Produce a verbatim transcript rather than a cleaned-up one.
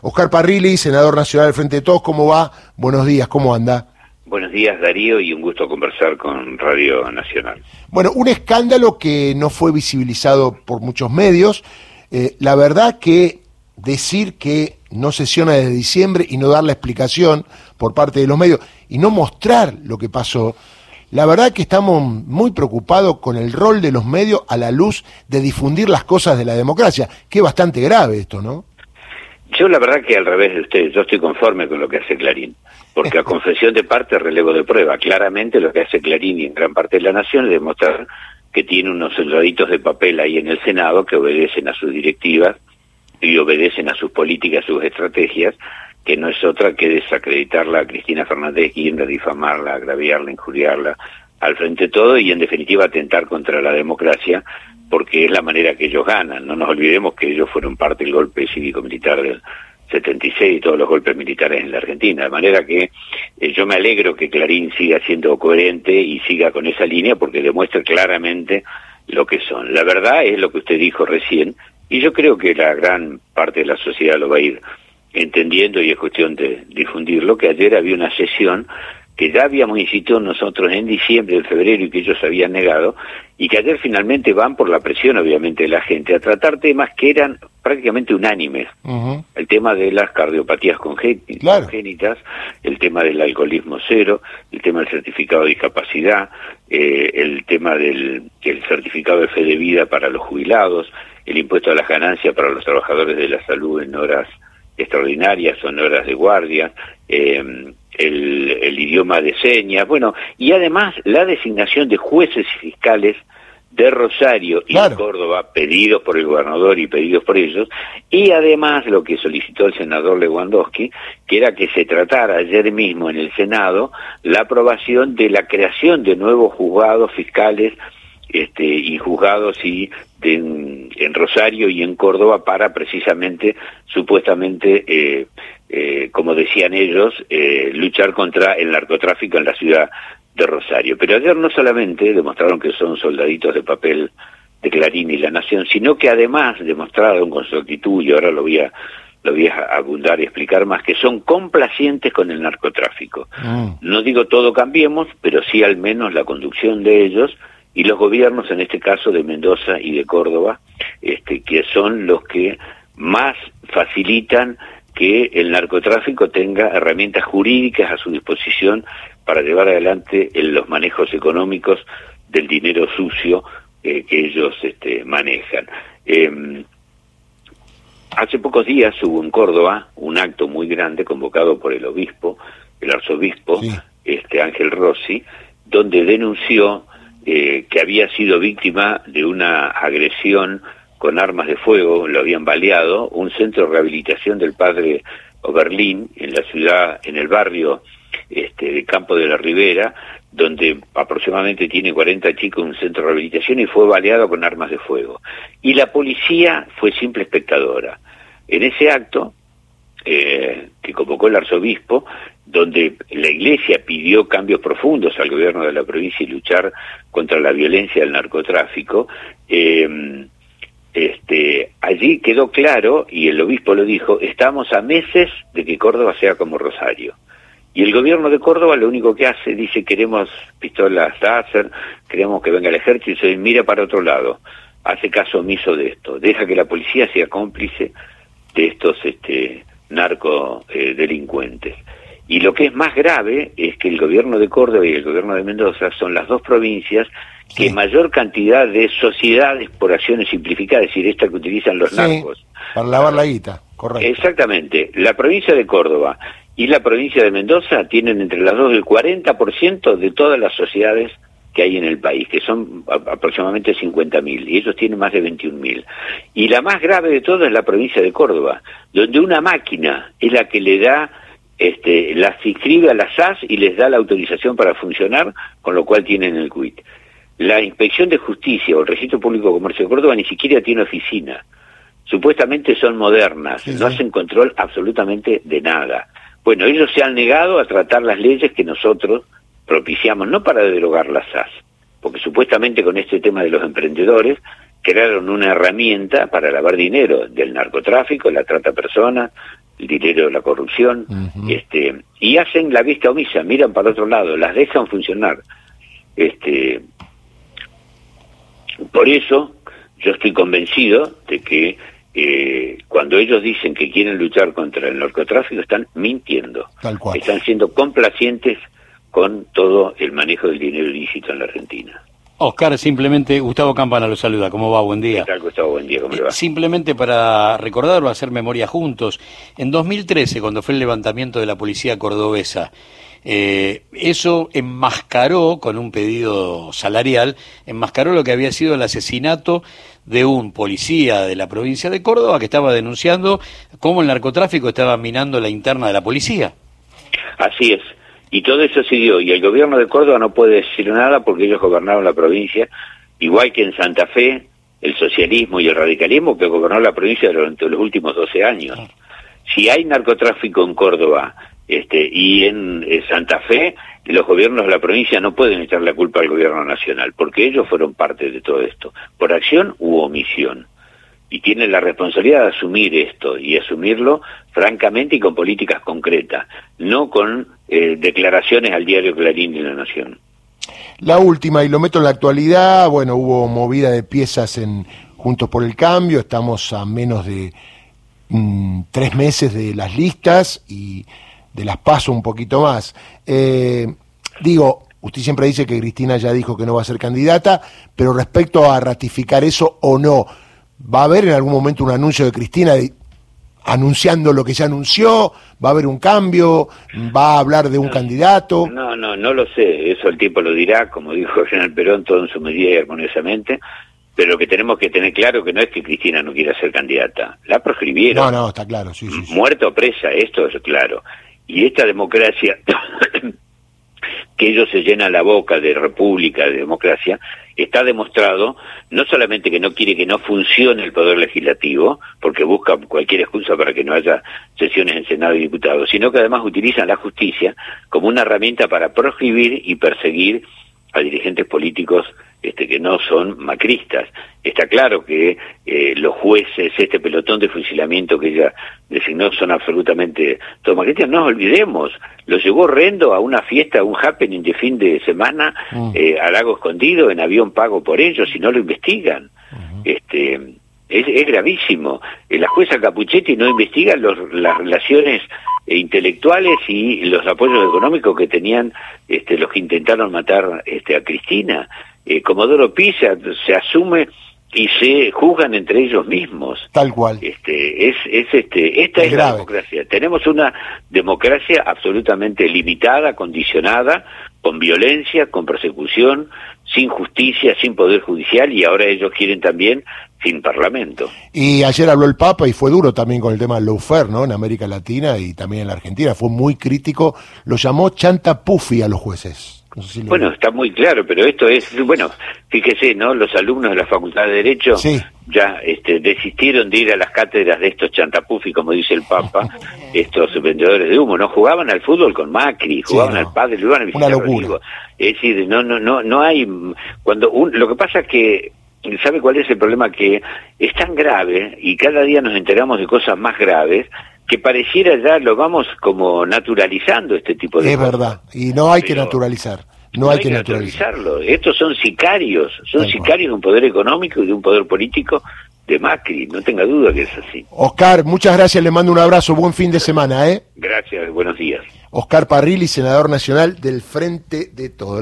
Oscar Parrilli, senador nacional del Frente de Todos, ¿cómo va? Buenos días, ¿cómo anda? Buenos días, Darío, y un gusto conversar con Radio Nacional. Bueno, un escándalo que no fue visibilizado por muchos medios. Eh, la verdad que decir que no sesiona desde diciembre y no dar la explicación por parte de los medios y no mostrar lo que pasó, la verdad que estamos muy preocupados con el rol de los medios a la luz de difundir las cosas de la democracia, que es bastante grave esto, ¿no? Yo la verdad que al revés de ustedes, yo estoy conforme con lo que hace Clarín, porque a confesión de parte, relevo de prueba. Claramente lo que hace Clarín y en gran parte de la nación es demostrar que tiene unos soldaditos de papel ahí en el Senado que obedecen a sus directivas y obedecen a sus políticas, sus estrategias, que no es otra que desacreditarla a Cristina Fernández de Kirchner, difamarla, agraviarla, injuriarla al frente de todo y en definitiva atentar contra la democracia, porque es la manera que ellos ganan. No nos olvidemos que ellos fueron parte del golpe cívico-militar del setenta y seis y todos los golpes militares en la Argentina, de manera que eh, yo me alegro que Clarín siga siendo coherente y siga con esa línea porque demuestra claramente lo que son. La verdad es lo que usted dijo recién y yo creo que la gran parte de la sociedad lo va a ir entendiendo y es cuestión de difundirlo, que ayer había una sesión que ya habíamos insistido nosotros en diciembre, en febrero, y que ellos habían negado, y que ayer finalmente van por la presión, obviamente, de la gente, a tratar temas que eran prácticamente unánimes. Uh-huh. El tema de las cardiopatías congénitas, claro. congénitas, el tema del alcoholismo cero, el tema del certificado de discapacidad, eh, el tema del el certificado de fe de vida para los jubilados, el impuesto a las ganancias para los trabajadores de la salud en horas extraordinarias o en horas de guardia, eh, el, el idioma de señas, bueno, y además la designación de jueces y fiscales de Rosario y claro. de Córdoba, pedidos por el gobernador y pedidos por ellos, y además lo que solicitó el senador Lewandowski, que era que se tratara ayer mismo en el Senado la aprobación de la creación de nuevos juzgados fiscales este, y juzgados y de, en, en Rosario y en Córdoba para precisamente, supuestamente, eh, eh, como decían ellos, eh, luchar contra el narcotráfico en la ciudad de Rosario. Pero ayer no solamente demostraron que son soldaditos de papel de Clarín y La Nación, sino que además demostraron con su actitud, y ahora lo voy a, lo voy a abundar y explicar más, que son complacientes con el narcotráfico. Mm. No digo todo cambiemos, pero sí al menos la conducción de ellos y los gobiernos, en este caso de Mendoza y de Córdoba, este, que son los que más facilitan que el narcotráfico tenga herramientas jurídicas a su disposición para llevar adelante en los manejos económicos del dinero sucio eh, que ellos este, manejan. Eh, hace pocos días hubo en Córdoba un acto muy grande convocado por el obispo, el arzobispo, sí. este Ángel Rossi, donde denunció eh, que había sido víctima de una agresión con armas de fuego, lo habían baleado, un centro de rehabilitación del padre Oberlin en la ciudad, en el barrio este, de Campo de la Ribera, donde aproximadamente tiene cuarenta chicos, un centro de rehabilitación, y fue baleado con armas de fuego. Y la policía fue simple espectadora. En ese acto, eh, que convocó el arzobispo, donde la iglesia pidió cambios profundos al gobierno de la provincia y luchar contra la violencia del narcotráfico, eh, Este, allí quedó claro, y el obispo lo dijo, estamos a meses de que Córdoba sea como Rosario. Y el gobierno de Córdoba lo único que hace, dice, queremos pistolas láser, queremos que venga el ejército, y mira para otro lado, hace caso omiso de esto, deja que la policía sea cómplice de estos este, narco eh, delincuentes. Y lo que es más grave es que el gobierno de Córdoba y el gobierno de Mendoza son las dos provincias que sí. mayor cantidad de sociedades por acciones simplificadas, es decir, esta que utilizan los sí, narcos. Para lavar la guita, correcto. Exactamente. La provincia de Córdoba y la provincia de Mendoza tienen entre las dos el cuarenta por ciento de todas las sociedades que hay en el país, que son aproximadamente cincuenta mil, y ellos tienen más de veintiún mil. Y la más grave de todo es la provincia de Córdoba, donde una máquina es la que le da Este, las inscribe a las A S y les da la autorización para funcionar, con lo cual tienen el quit. La Inspección de Justicia o el Registro Público de Comercio de Córdoba ni siquiera tiene oficina. Supuestamente son modernas, sí, sí. no hacen control absolutamente de nada. Bueno, ellos se han negado a tratar las leyes que nosotros propiciamos, no para derogar las A S, porque supuestamente con este tema de los emprendedores crearon una herramienta para lavar dinero del narcotráfico, la trata de personas, el dinero de la corrupción, uh-huh. este, y hacen la vista omisa, miran para otro lado, las dejan funcionar. Este, por eso yo estoy convencido de que eh, cuando ellos dicen que quieren luchar contra el narcotráfico están mintiendo, tal cual. Están siendo complacientes con todo el manejo del dinero ilícito en la Argentina. Oscar, simplemente, Gustavo Campana lo saluda, ¿cómo va? Buen día. ¿Qué tal, Gustavo? Buen día, ¿cómo le va? Simplemente para recordar o hacer memoria juntos, en dos mil trece, cuando fue el levantamiento de la policía cordobesa, eh, eso enmascaró, con un pedido salarial, enmascaró lo que había sido el asesinato de un policía de la provincia de Córdoba que estaba denunciando cómo el narcotráfico estaba minando la interna de la policía. Así es. Y todo eso siguió, y el gobierno de Córdoba no puede decir nada porque ellos gobernaron la provincia, igual que en Santa Fe, el socialismo y el radicalismo que gobernó la provincia durante los últimos doce años. Si hay narcotráfico en Córdoba este, y en eh, Santa Fe, los gobiernos de la provincia no pueden echar la culpa al gobierno nacional, porque ellos fueron parte de todo esto, por acción u omisión. Y tienen la responsabilidad de asumir esto, y asumirlo francamente y con políticas concretas, no con eh, declaraciones al diario Clarín y La Nación. La última, y lo meto en la actualidad, bueno, hubo movida de piezas en Juntos por el Cambio, estamos a menos de mmm, tres meses de las listas y de las PASO un poquito más. Eh, digo, usted siempre dice que Cristina ya dijo que no va a ser candidata, pero respecto a ratificar eso o no, ¿va a haber en algún momento un anuncio de Cristina de, anunciando lo que ya anunció? ¿Va a haber un cambio? ¿Va a hablar de un no, candidato? No, no, no lo sé. Eso el tiempo lo dirá, como dijo el general Perón, todo en su medida y armoniosamente. Pero lo que tenemos que tener claro que no es que Cristina no quiera ser candidata. La proscribieron. No, no, está claro, sí, sí, sí. Muerta o presa, esto es claro. Y esta democracia... que ellos se llenan la boca de república, de democracia, está demostrado no solamente que no quiere que no funcione el poder legislativo, porque busca cualquier excusa para que no haya sesiones en Senado y Diputados, sino que además utilizan la justicia como una herramienta para proscribir y perseguir a dirigentes políticos este, que no son macristas. Está claro que eh, los jueces, este pelotón de fusilamiento que ella designó, son absolutamente todos macristas. No nos olvidemos, lo llevó Rendo a una fiesta, un happening de fin de semana, mm. eh, a Lago Escondido, en avión pago por ellos, y no lo investigan. Uh-huh. Este... Es, es gravísimo. La jueza Capuchetti no investiga los, las relaciones eh, intelectuales y los apoyos económicos que tenían este, los que intentaron matar este, a Cristina. Eh, Comodoro Pi se, se asume y se juzgan entre ellos mismos. Tal cual. Este, es, es, este, esta es, es la democracia. Tenemos una democracia absolutamente limitada, condicionada, con violencia, con persecución, sin justicia, sin poder judicial, y ahora ellos quieren también sin parlamento. Y ayer habló el Papa y fue duro también con el tema del lawfare, ¿no? En América Latina y también en la Argentina, fue muy crítico, lo llamó chantapufi a los jueces. No sé si lo... Bueno, está muy claro, pero esto es, bueno, fíjese, ¿no? Los alumnos de la Facultad de Derecho sí. ya este, desistieron de ir a las cátedras de estos chantapufi, como dice el Papa, estos vendedores de humo, ¿no? Jugaban al fútbol con Macri, jugaban sí, no. al padre, lo iban a visitar. Una locura. Es decir, no, no, no, no hay, cuando un, lo que pasa es que, ¿sabe cuál es el problema? Que es tan grave y cada día nos enteramos de cosas más graves que pareciera ya lo vamos como naturalizando este tipo de es cosas. Es verdad, y no hay Pero que naturalizar. No, no hay, hay que, que naturalizarlo. Estos son sicarios, son Tal sicarios cual. de un poder económico y de un poder político de Macri, no tenga duda que es así. Oscar, muchas gracias, le mando un abrazo, buen fin de semana, ¿eh? Gracias, buenos días. Oscar Parrilli, senador nacional del Frente de Todos.